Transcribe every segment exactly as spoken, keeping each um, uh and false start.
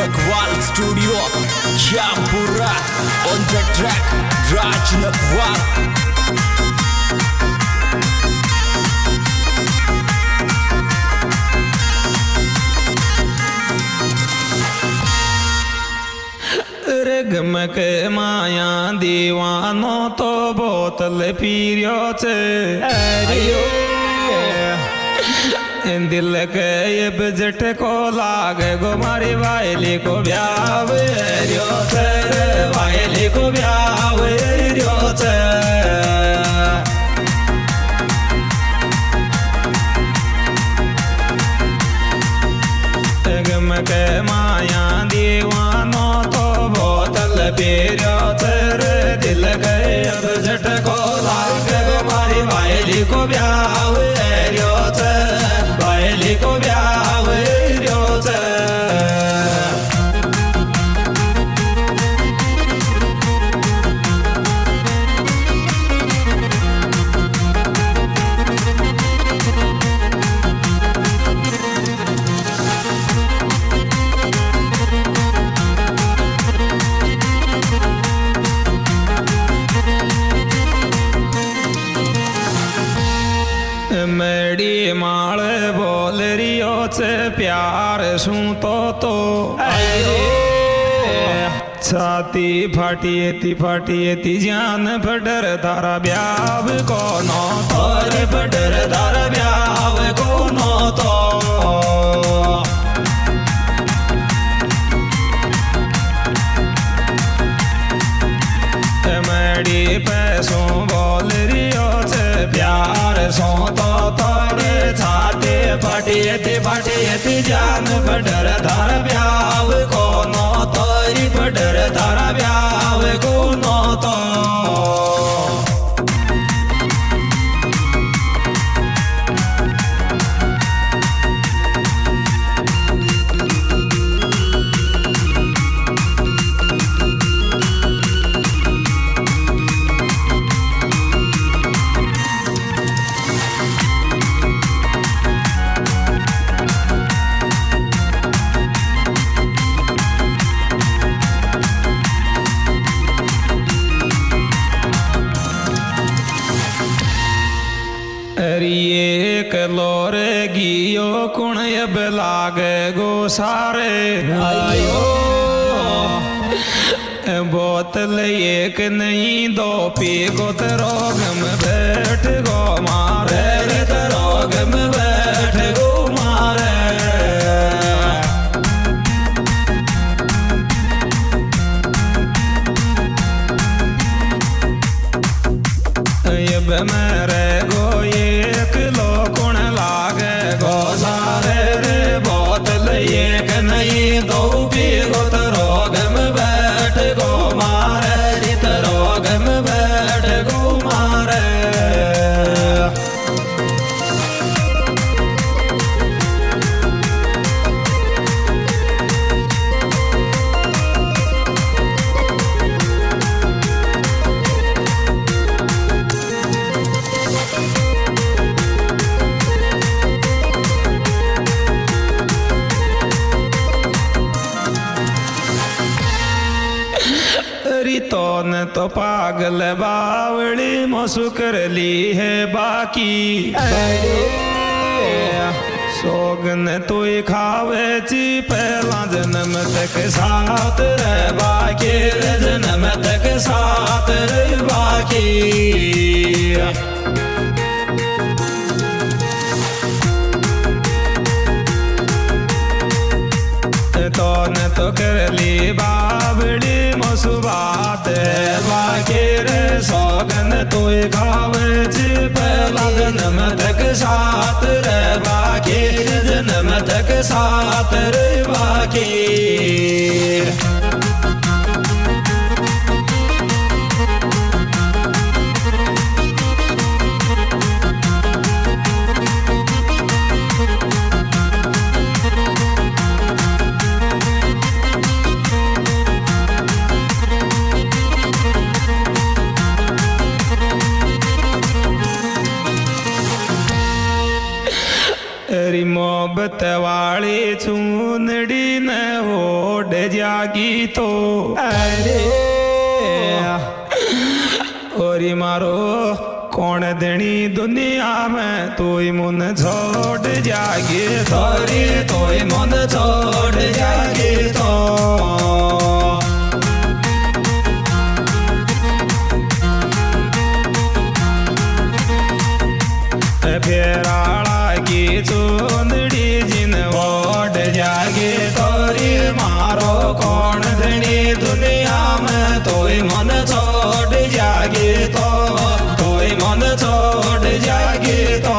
Nagwal Studio, Jampura, on the track, Raj Nagwal. गम के माया दीवानो तो बोतल पीरियो से दिल के ये बजट को लागे गो मारी वायली को ब्याह रियो से वायली को ब्याह रियो से गम के माया दीवानो तो बोतल पीरियो तेरे दिल गए अब झटको लाग मारी वायली को ब्याह रियो से वायली को ब्याह रियो से मेरी माल बोल रियो से प्यार सू तो तो आयो छाती फाटी ती फाटी ती जान फडर धारा ब्याव कोनो तोर फडर धारा ब्याव कोनो तो मेरी पैसों बोल रियो से प्यार सो तो तोरे छाते फटी ती फटी ती जान फडर धार ब्याव कोनो तोरी फडर धारा ब्याव कोनो तो एक लोरे गियो कुण अब लागे गो सारे आयो बोतल एक नहीं दो पी गो रोग में बैठ गो मारे रोग में बैठ गो मारे अब मेरे गो एक लो कुण लागे गो सारे रे बोतल एक नहीं दो पी गो रोग में बैठ गो मारे रित रोग में बैठ गो मारे तो न तो पागल बावड़ी मसु कर ली है बाकी सोगन तू खावे ची पहला जन्म तक साथ रह बाकी जन्म तक साथ रह बाकी तो न तो कर ली बावड़ी मसुबात बाकी रे सोगन तू खावे ची पहला जन्म तक साथ रे बाकी जन्म तक साथ रे बाकी मोहब्बत वाली चूनड़ी न ओढ़ जागी तो अरे और मारो कौन देनी दुनिया में तोई मन छोड़ जागे तोरी तोई मन छोड़ जागे तो फेराड़ा की चुंदड़ी जिन ओढ़ जागे तोरी मारो कौन देनी दुनिया में तोई मन छोड़ जागे तो मन छोड़ जागे तो।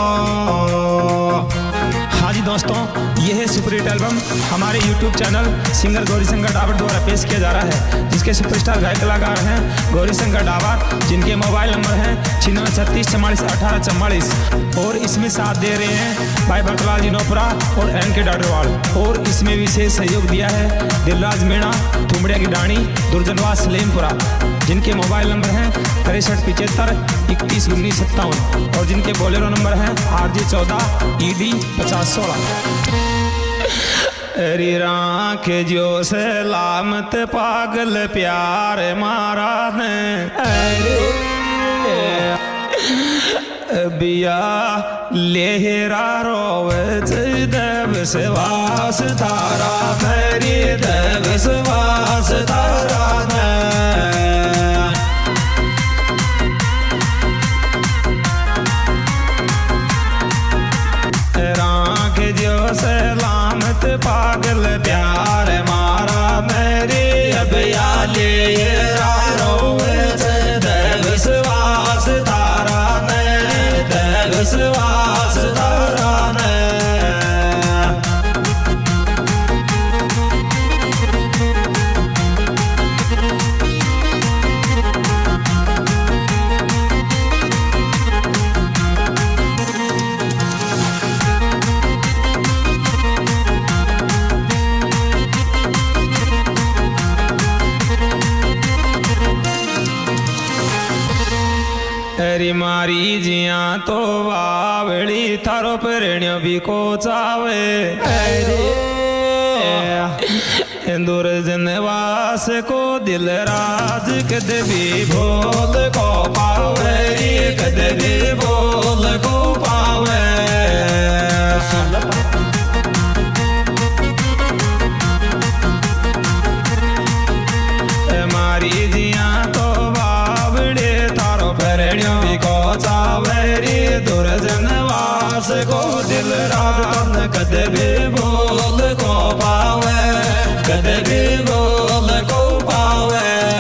हाँ जी दोस्तों, यह है सुपरहिट एल्बम हमारे YouTube channel singer Gauri Shankar Dawar द्वारा पेश किया जा रहा है, जिसके सुपरस्टार गायक कलाकार हैं गौरी शंकर डावर, जिनके मोबाइल नंबर हैं छिन्नवे छत्तीस चवालीस अठारह चवालीस। और इसमें साथ दे रहे हैं भाई भरतलाल जी नोपरा और एन के डाडरवाल। और इसमें विशेष सहयोग दिया है दिलराज मीणा थुमड़िया की डाणी दुर्जनवास सलेमपुरा, जिनके मोबाइल नंबर हैं तिरसठ पिचहत्तर इकतीस उन्नीस सत्तावन और जिनके बोलेरो नंबर हैं आर जे चौदह ई डी पचास सोलह। अरे राख जो सलामत पागल प्यार मारा है अरे बिया लेहरा रोवत देव सवास तारा मेरी देव सवास तारा राख जो सलामत पागल प्यार मारा मेरी अबिया लेहरा रोवत देव सवास तारा विश्वास तारा ने अरे मारी जिया तो वावड़ी थारो प्रणियो भी को चावे अरे इंदुर जनवास को दिल राज कद भी भोल को पावे कद भी भोल को पावे। मारी जिया तो वावड़े थारो प्रणियो भी को चावेरी दुर्जनवास को दिल राज कद भी बोल को पावे कद भी बोल को पावे।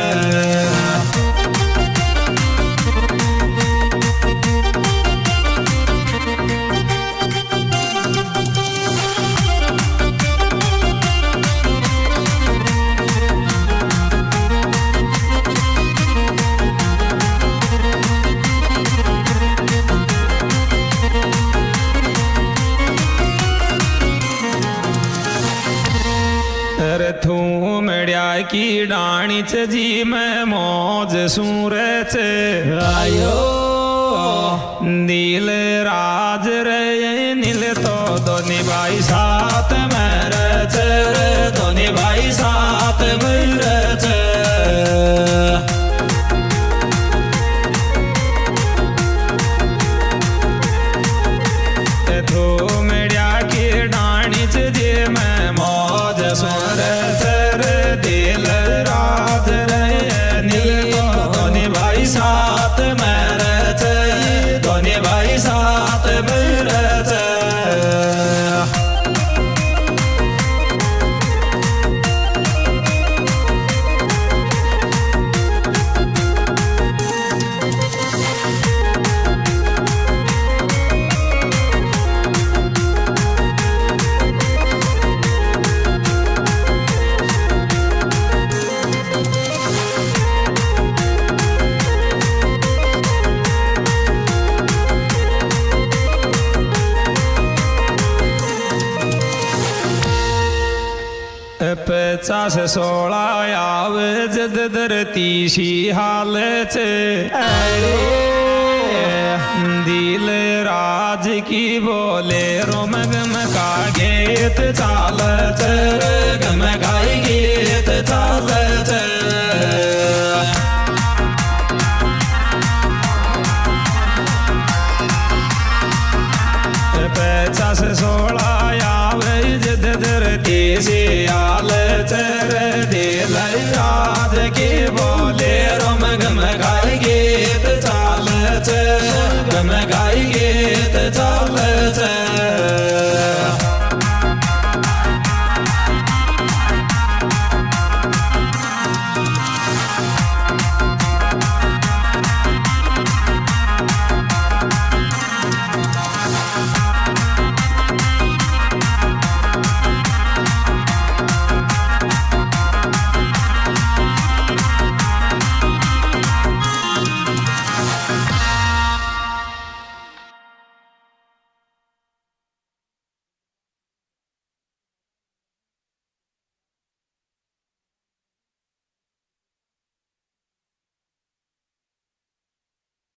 थूमड़िया की डाणी जी में मौज सूरत आयो दिल राज रे नील तो दोनी भाई साथ में रे दोनी भाई साथ में रे। थूमड़िया की डाणी जी में मौज सूरत दिल राज रे नील दोनी भाई साथ में रे दोनी भाई साथ में रे। पचास सोलह आव जद धरती सी हाल अरे दिल राज की बोले रोमग का गेत चाल गम गाई गीत चाल पचास सोलह आवे जिद धरती से आल चर दे राज के बोले रोम गम गाई गीत चाल गम गाई गीत चाल